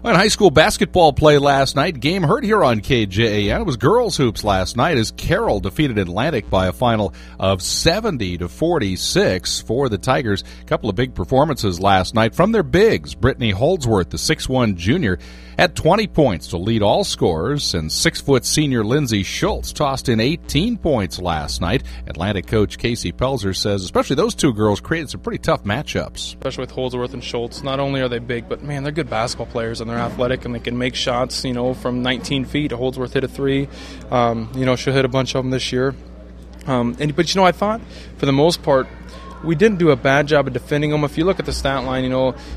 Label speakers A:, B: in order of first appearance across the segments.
A: On high school basketball play last night, game heard here on KJAN. It was girls hoops last night as Carroll defeated Atlantic by a final of 70-46 for the Tigers. A couple of big performances last night from their bigs. Brittany Holdsworth, the 6'1 junior, had 20 points to lead all scorers, and 6-foot senior Lindsay Schultz tossed in 18 points last night. Atlantic coach Casey Pelzer says especially those two girls created some pretty tough matchups.
B: Especially with Holdsworth and Schultz. Not only are they big, but man, they're good basketball players and they're athletic and they can make shots, from 19 feet. Holdsworth hit a three. She'll hit a bunch of them this year. But I thought for the most part, we didn't do a bad job of defending them. If you look at the stat line,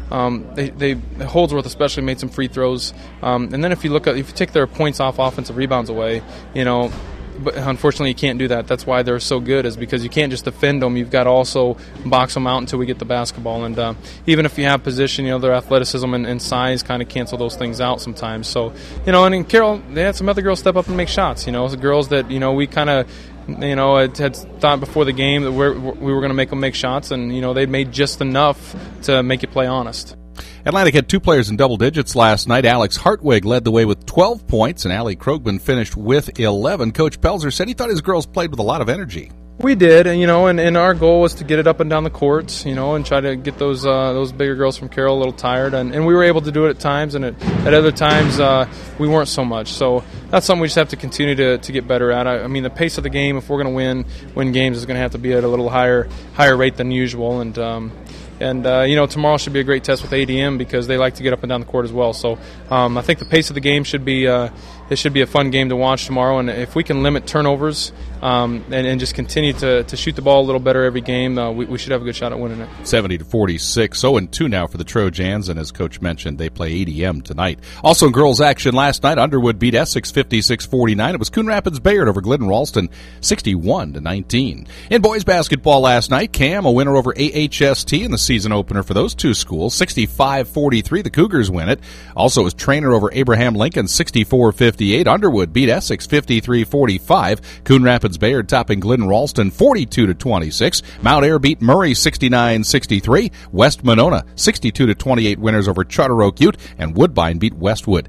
B: Holdsworth especially made some free throws. And then if you take their points off offensive rebounds away, but unfortunately you can't do that. That's why they're so good, is because you can't just defend them. You've got to also box them out until we get the basketball. And even if you have position, their athleticism and size kind of cancel those things out sometimes. So, and in Carroll, they had some other girls step up and make shots. The girls that, we kind of, had thought before the game that we were going to make them make shots, and, they made just enough to make you play honest.
A: Atlantic had two players in double digits last night. Alex Hartwig led the way with 12 points, and Allie Krogman finished with 11. Coach Pelzer said he thought his girls played with a lot of energy.
B: We did, and our goal was to get it up and down the courts, and try to get those bigger girls from Carroll a little tired, and we were able to do it at times, and at other times we weren't so much. So that's something we just have to continue to get better at. I mean, the pace of the game, if we're going to win games, is going to have to be at a little higher rate than usual, and tomorrow should be a great test with ADM because they like to get up and down the court as well. So I think the pace of the game should be it should be a fun game to watch tomorrow. And if we can limit turnovers and just continue to shoot the ball a little better every game, we should have a good shot at winning it.
A: 70-46, 0-2 now for the Trojans. And as Coach mentioned, they play ADM tonight. Also in girls action last night, Underwood beat Essex 56-49. It was Coon Rapids Bayard over Glidden Ralston 61-19. In boys basketball last night, Cam a winner over AHST in the season opener for those two schools, 65-43. The Cougars win it. Also, it was Trainer over Abraham Lincoln, 64-58. Underwood beat Essex 53-45. Coon Rapids Bayard topping Glidden Ralston 42-26. Mount Ayr beat Murray 69-63. West Monona 62-28 winners over Charter Oak Ute, and Woodbine beat Westwood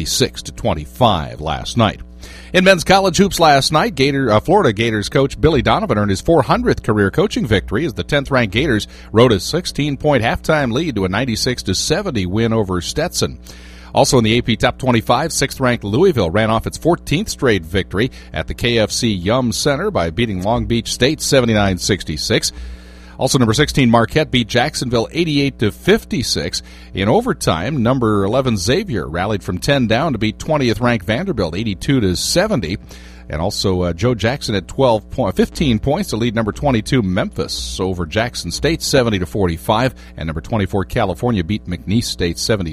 A: 56-25 last night. In men's college hoops last night, Florida Gators coach Billy Donovan earned his 400th career coaching victory as the 10th-ranked Gators rode a 16-point halftime lead to a 96-70 win over Stetson. Also in the AP Top 25, 6th-ranked Louisville ran off its 14th straight victory at the KFC Yum Center by beating Long Beach State 79-66. Also, number 16 Marquette beat Jacksonville 88-56. In overtime, number 11 Xavier rallied from 10 down to beat 20th-ranked Vanderbilt 82-70. And also, Joe Jackson had 15 points to lead number 22 Memphis over Jackson State 70-45, and number 24 California beat McNeese State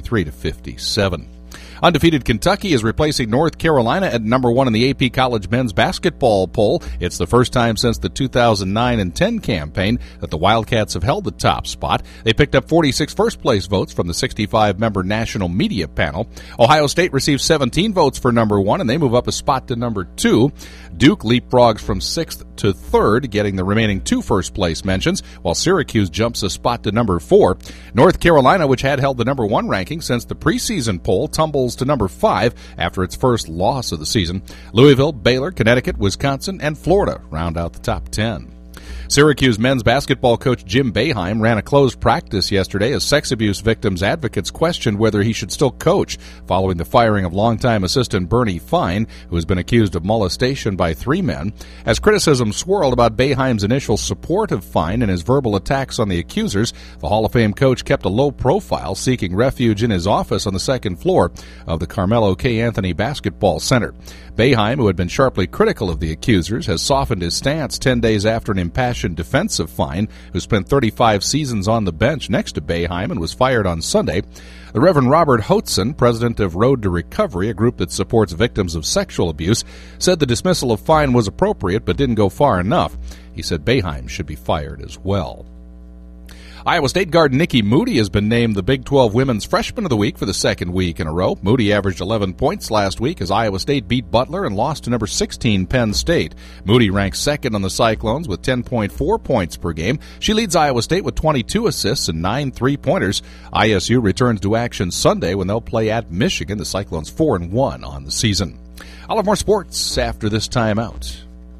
A: 73-57. Undefeated Kentucky is replacing North Carolina at number 1 in the AP College men's basketball poll. It's the first time since the 2009 and 10 campaign that the Wildcats have held the top spot. They picked up 46 first-place votes from the 65-member national media panel. Ohio State receives 17 votes for number 1, and they move up a spot to number 2. Duke leapfrogs from 6th to 3rd, getting the remaining 2 first-place mentions, while Syracuse jumps a spot to number 4. North Carolina, which had held the number 1 ranking since the preseason poll, tumbles to number 5 after its first loss of the season. Louisville, Baylor, Connecticut, Wisconsin, and Florida round out the top 10. Syracuse men's basketball coach Jim Boeheim ran a closed practice yesterday as sex abuse victims' advocates questioned whether he should still coach following the firing of longtime assistant Bernie Fine, who has been accused of molestation by 3 men. As criticism swirled about Boeheim's initial support of Fine and his verbal attacks on the accusers, the Hall of Fame coach kept a low profile, seeking refuge in his office on the 2nd floor of the Carmelo K. Anthony Basketball Center. Boeheim, who had been sharply critical of the accusers, has softened his stance 10 days after an impassioned defense of Fine, who spent 35 seasons on the bench next to Boeheim and was fired on Sunday. The Reverend Robert Hotzen, president of Road to Recovery, a group that supports victims of sexual abuse, said the dismissal of Fine was appropriate but didn't go far enough. He said Boeheim should be fired as well. Iowa State guard Nikki Moody has been named the Big 12 Women's Freshman of the Week for the second week in a row. Moody averaged 11 points last week as Iowa State beat Butler and lost to number 16 Penn State. Moody ranks second on the Cyclones with 10.4 points per game. She leads Iowa State with 22 assists and 9 three-pointers. ISU returns to action Sunday when they'll play at Michigan. The Cyclones 4-1 on the season. I'll have more sports after this timeout.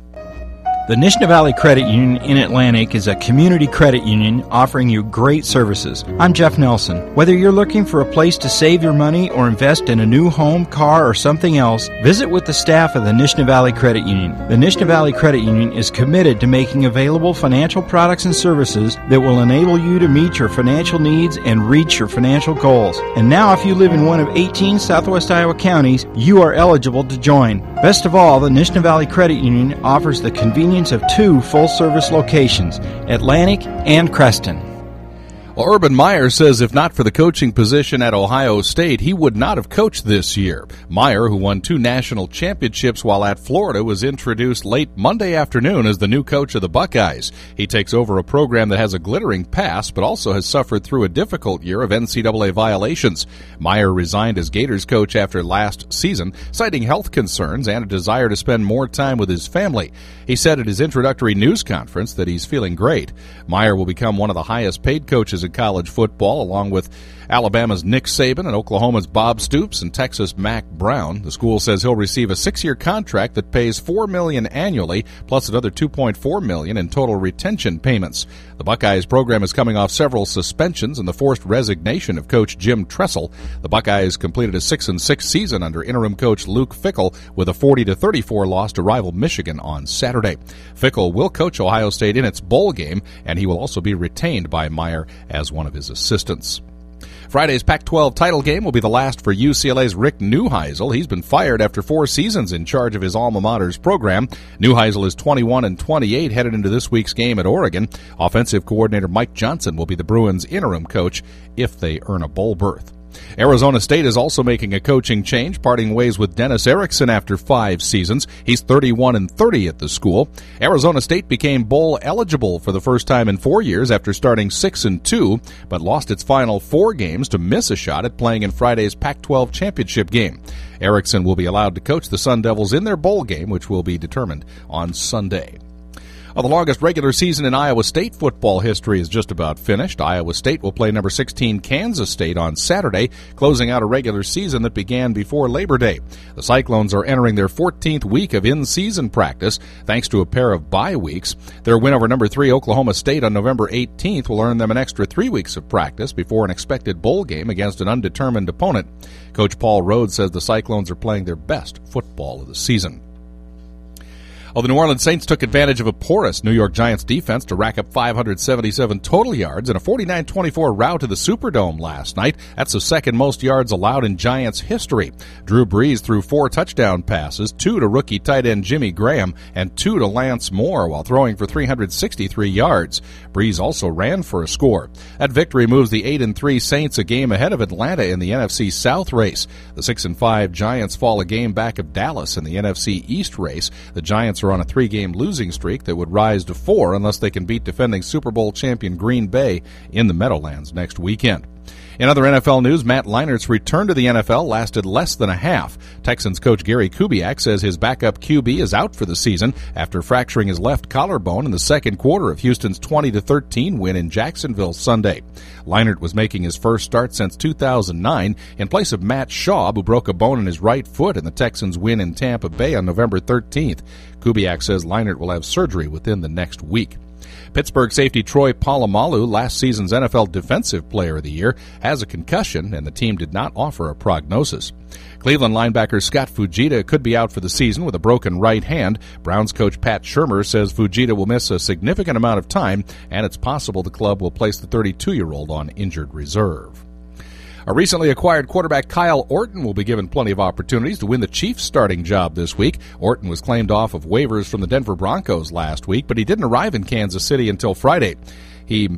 C: The Nishna Valley Credit Union in Atlantic is a community credit union offering you great services. I'm Jeff Nelson. Whether you're looking for a place to save your money or invest in a new home, car, or something else, visit with the staff of the Nishna Valley Credit Union. The Nishna Valley Credit Union is committed to making available financial products and services that will enable you to meet your financial needs and reach your financial goals. And now, if you live in one of 18 Southwest Iowa counties, you are eligible to join. Best of all, the Nishna Valley Credit Union offers the convenience of 2 full-service locations, Atlantic and Creston.
A: Well, Urban Meyer says if not for the coaching position at Ohio State, he would not have coached this year. Meyer, who won 2 national championships while at Florida, was introduced late Monday afternoon as the new coach of the Buckeyes. He takes over a program that has a glittering past, but also has suffered through a difficult year of NCAA violations. Meyer resigned as Gators coach after last season, citing health concerns and a desire to spend more time with his family. He said at his introductory news conference that he's feeling great. Meyer will become one of the highest paid coaches in college football, along with Alabama's Nick Saban and Oklahoma's Bob Stoops and Texas' Mack Brown. The school says he'll receive a 6-year contract that pays $4 million annually, plus another $2.4 million in total retention payments. The Buckeyes program is coming off several suspensions and the forced resignation of coach Jim Tressel. The Buckeyes completed a 6-6 season under interim coach Luke Fickell with a 40-34 loss to rival Michigan on Saturday. Fickell will coach Ohio State in its bowl game, and he will also be retained by Meyer as one of his assistants. Friday's Pac-12 title game will be the last for UCLA's Rick Neuheisel. He's been fired after 4 seasons in charge of his alma mater's program. Neuheisel is 21-28 headed into this week's game at Oregon. Offensive coordinator Mike Johnson will be the Bruins' interim coach if they earn a bowl berth. Arizona State is also making a coaching change, parting ways with Dennis Erickson after 5 seasons. He's 31-30 at the school. Arizona State became bowl eligible for the first time in 4 years after starting 6-2, but lost its final 4 games to miss a shot at playing in Friday's Pac-12 championship game. Erickson will be allowed to coach the Sun Devils in their bowl game, which will be determined on Sunday. Well, the longest regular season in Iowa State football history is just about finished. Iowa State will play number 16 Kansas State on Saturday, closing out a regular season that began before Labor Day. The Cyclones are entering their 14th week of in-season practice, thanks to a pair of bye weeks. Their win over number 3 Oklahoma State on November 18th will earn them an extra 3 weeks of practice before an expected bowl game against an undetermined opponent. Coach Paul Rhodes says the Cyclones are playing their best football of the season. Well, the New Orleans Saints took advantage of a porous New York Giants defense to rack up 577 total yards in a 49-24 rout to the Superdome last night. That's the second most yards allowed in Giants history. Drew Brees threw 4 touchdown passes, 2 to rookie tight end Jimmy Graham and 2 to Lance Moore while throwing for 363 yards. Brees also ran for a score. That victory moves the 8-3 Saints a game ahead of Atlanta in the NFC South race. The 6-5 Giants fall a game back of Dallas in the NFC East race. The Giants are on a 3-game losing streak that would rise to 4 unless they can beat defending Super Bowl champion Green Bay in the Meadowlands next weekend. In other NFL news, Matt Leinert's return to the NFL lasted less than a half. Texans coach Gary Kubiak says his backup QB is out for the season after fracturing his left collarbone in the second quarter of Houston's 20-13 win in Jacksonville Sunday. Leinart was making his first start since 2009 in place of Matt Schaub, who broke a bone in his right foot in the Texans' win in Tampa Bay on November 13th. Kubiak says Leinart will have surgery within the next week. Pittsburgh safety Troy Polamalu, last season's NFL Defensive Player of the Year, has a concussion, and the team did not offer a prognosis. Cleveland linebacker Scott Fujita could be out for the season with a broken right hand. Browns coach Pat Shurmur says Fujita will miss a significant amount of time, and it's possible the club will place the 32-year-old on injured reserve. A recently acquired quarterback Kyle Orton will be given plenty of opportunities to win the Chiefs' starting job this week. Orton was claimed off of waivers from the Denver Broncos last week, but he didn't arrive in Kansas City until Friday. He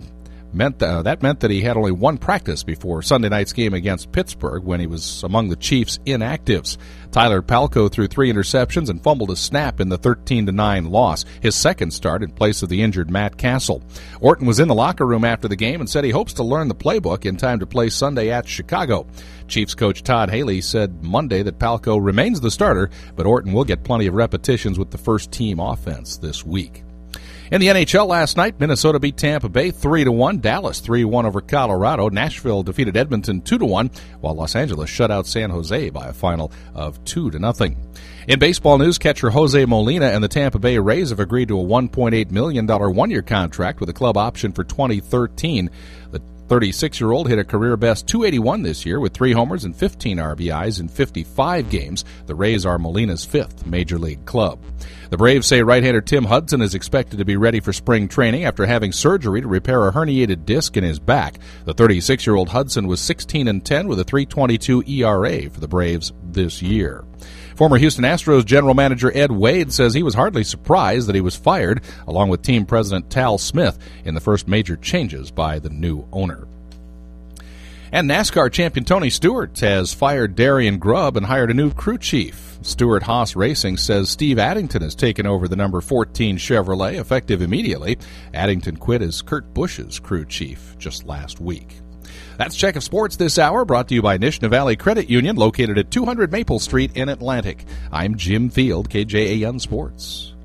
A: meant that he had only one practice before Sunday night's game against Pittsburgh when he was among the Chiefs' inactives. Tyler Palko threw 3 interceptions and fumbled a snap in the 13-9 loss, his second start in place of the injured Matt Castle. Orton was in the locker room after the game and said he hopes to learn the playbook in time to play Sunday at Chicago. Chiefs coach Todd Haley said Monday that Palko remains the starter, but Orton will get plenty of repetitions with the first-team offense this week. In the NHL last night, Minnesota beat Tampa Bay 3-1, Dallas 3-1 over Colorado, Nashville defeated Edmonton 2-1, while Los Angeles shut out San Jose by a final of 2-0. In baseball news, catcher Jose Molina and the Tampa Bay Rays have agreed to a $1.8 million one-year contract with a club option for 2013. The 36-year-old hit a career-best .281 this year with 3 homers and 15 RBIs in 55 games. The Rays are Molina's 5th major league club. The Braves say right-hander Tim Hudson is expected to be ready for spring training after having surgery to repair a herniated disc in his back. The 36-year-old Hudson was 16-10 with a .322 ERA for the Braves this year. Former Houston Astros general manager Ed Wade says he was hardly surprised that he was fired, along with team president Tal Smith, in the first major changes by the new owner. And NASCAR champion Tony Stewart has fired Darian Grubb and hired a new crew chief. Stewart Haas Racing says Steve Addington has taken over the number 14 Chevrolet, effective immediately. Addington quit as Kurt Busch's crew chief just last week. That's Check of Sports this hour, brought to you by Nishna Valley Credit Union, located at 200 Maple Street in Atlantic. I'm Jim Field, KJAN Sports.